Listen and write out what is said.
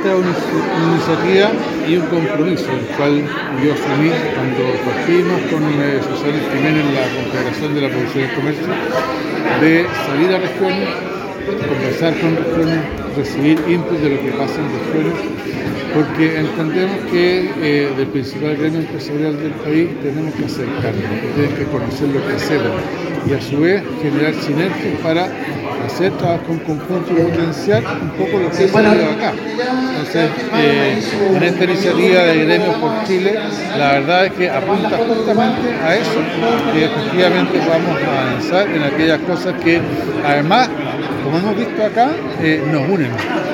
esta es una iniciativa y un compromiso, el cual yo asumí cuando partimos con Susana Jiménez en la Confederación de la Producción y el Comercio, de salir a regiones, conversar con regiones, recibir input de lo que pasa en regiones, porque entendemos que del principal gremio empresarial del país tenemos que acercarnos, tenemos que conocer lo que hacemos y a su vez generar sinergias para hacer trabajo en conjunto y potenciar un poco lo que ha salido acá. Entonces, en esta iniciativa de Gremios por Chile, la verdad es que apunta justamente a eso, que efectivamente vamos a avanzar en aquellas cosas que además, como hemos visto acá, nos unen.